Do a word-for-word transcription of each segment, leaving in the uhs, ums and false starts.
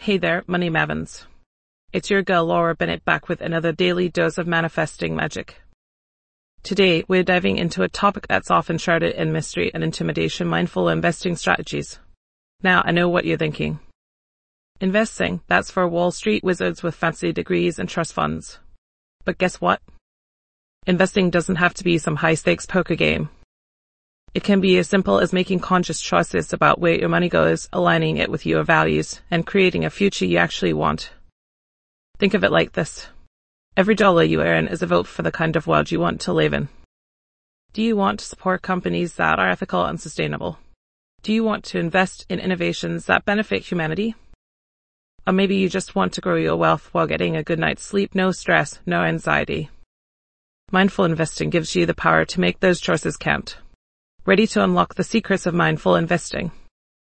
Hey there, Money Mavins. It's your girl Laura Bennett back with another daily dose of manifesting magic. Today, we're diving into a topic that's often shrouded in mystery and intimidation: mindful investing strategies. Now, I know what you're thinking. Investing, that's for Wall Street wizards with fancy degrees and trust funds. But guess what? Investing doesn't have to be some high-stakes poker game. It can be as simple as making conscious choices about where your money goes, aligning it with your values, and creating a future you actually want. Think of it like this. Every dollar you earn is a vote for the kind of world you want to live in. Do you want to support companies that are ethical and sustainable? Do you want to invest in innovations that benefit humanity? Or maybe you just want to grow your wealth while getting a good night's sleep, no stress, no anxiety. Mindful investing gives you the power to make those choices count. Ready to unlock the secrets of mindful investing?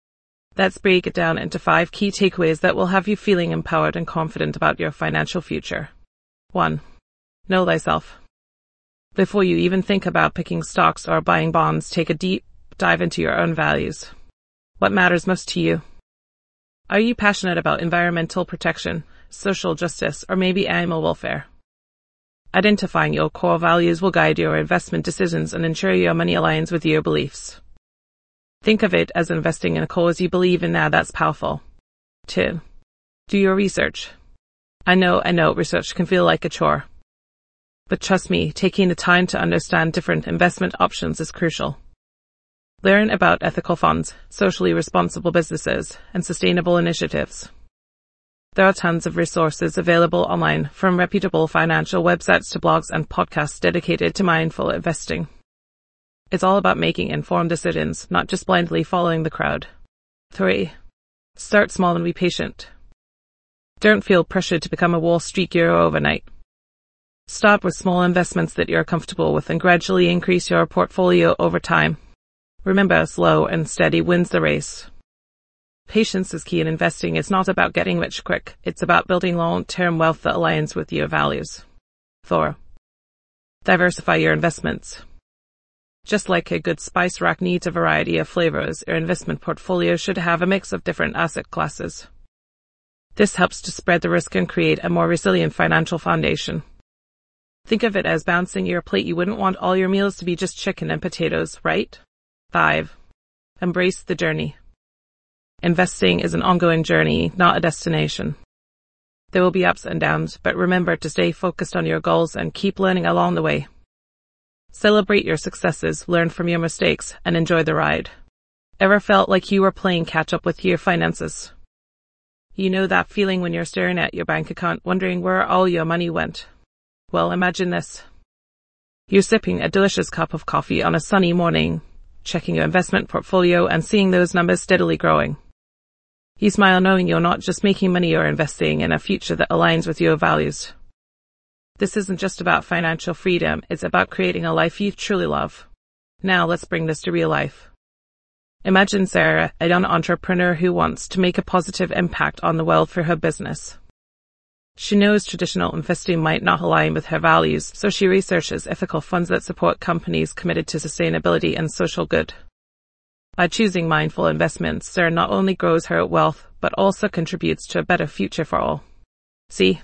Let's break it down into five key takeaways that will have you feeling empowered and confident about your financial future. one. Know thyself. Before you even think about picking stocks or buying bonds, take a deep dive into your own values. What matters most to you? Are you passionate about environmental protection, social justice, or maybe animal welfare? Identifying your core values will guide your investment decisions and ensure your money aligns with your beliefs. Think of it as investing in a cause you believe in now that's powerful. two. Do your research. I know, I know, research can feel like a chore. But trust me, taking the time to understand different investment options is crucial. Learn about ethical funds, socially responsible businesses, and sustainable initiatives. There are tons of resources available online, from reputable financial websites to blogs and podcasts dedicated to mindful investing. It's all about making informed decisions, not just blindly following the crowd. three. Start small and be patient. Don't feel pressured to become a Wall Street hero overnight. Start with small investments that you're comfortable with and gradually increase your portfolio over time. Remember, slow and steady wins the race. Patience is key in investing. It's not about getting rich quick. It's about building long-term wealth that aligns with your values. four. Diversify your investments. Just like a good spice rack needs a variety of flavors, your investment portfolio should have a mix of different asset classes. This helps to spread the risk and create a more resilient financial foundation. Think of it as balancing your plate. You wouldn't want all your meals to be just chicken and potatoes, right? five. Embrace the journey. Investing is an ongoing journey, not a destination. There will be ups and downs, but remember to stay focused on your goals and keep learning along the way. Celebrate your successes, learn from your mistakes, and enjoy the ride. Ever felt like you were playing catch-up with your finances? You know that feeling when you're staring at your bank account, wondering where all your money went? Well, imagine this. You're sipping a delicious cup of coffee on a sunny morning, checking your investment portfolio and seeing those numbers steadily growing. You smile knowing you're not just making money, you're investing in a future that aligns with your values. This isn't just about financial freedom, it's about creating a life you truly love. Now let's bring this to real life. Imagine Sarah, a young entrepreneur who wants to make a positive impact on the world for her business. She knows traditional investing might not align with her values, so she researches ethical funds that support companies committed to sustainability and social good. By choosing mindful investments, Sarah not only grows her wealth, but also contributes to a better future for all. See?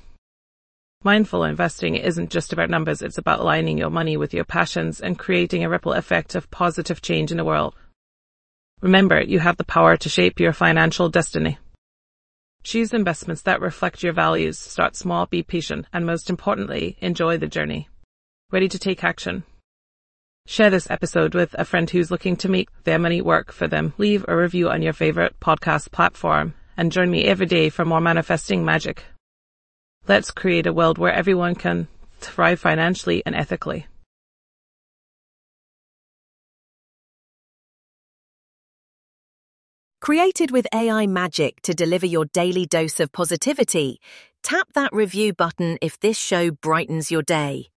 Mindful investing isn't just about numbers, it's about aligning your money with your passions and creating a ripple effect of positive change in the world. Remember, you have the power to shape your financial destiny. Choose investments that reflect your values, start small, be patient, and most importantly, enjoy the journey. Ready to take action? Share this episode with a friend who's looking to make their money work for them. Leave a review on your favorite podcast platform and join me every day for more manifesting magic. Let's create a world where everyone can thrive financially and ethically. Created with A I magic to deliver your daily dose of positivity, tap that review button if this show brightens your day.